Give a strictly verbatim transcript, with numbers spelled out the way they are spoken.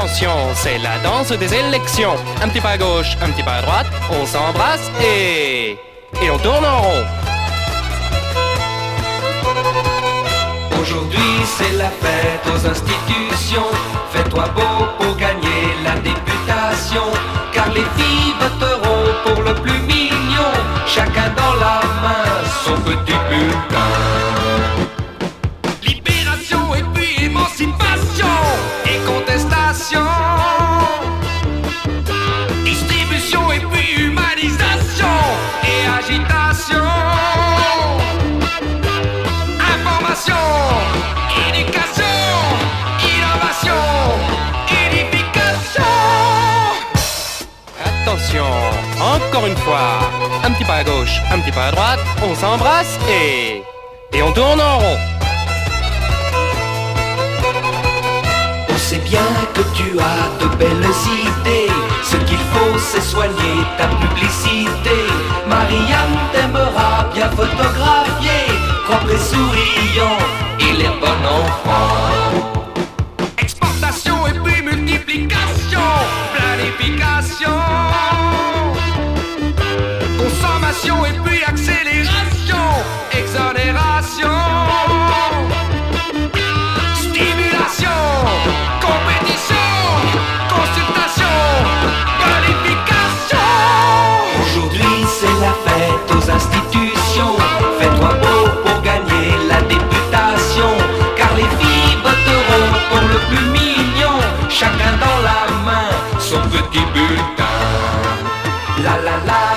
Attention, c'est la danse des élections. Un petit pas à gauche, un petit pas à droite, on s'embrasse et... et on tourne en rond. Aujourd'hui c'est la fête aux institutions. Fais-toi beau pour gagner la députation, car les filles voteront pour le plus mignon, chacun dans la main son petit bulletin. Libération et puis émancipation et contestation, distribution et puis humanisation et agitation, information, éducation, innovation, unification. Attention, encore une fois. Un petit pas à gauche, un petit pas à droite, on s'embrasse et... et on tourne en rond. On sait bien que tu as de belles idées. Ce qu'il faut c'est soigner ta publicité. Marianne t'aimera bien photographier, propre et souriant, il est bon enfant. Exportation et puis multiplication, planification, consommation et puis accélération, exonération, stimulation, compétition, consultation, qualification. Aujourd'hui c'est la fête aux institutions. Fais-toi beau pour gagner la députation, car les filles voteront pour le plus mignon, chacun dans la main son petit bulletin. La la la.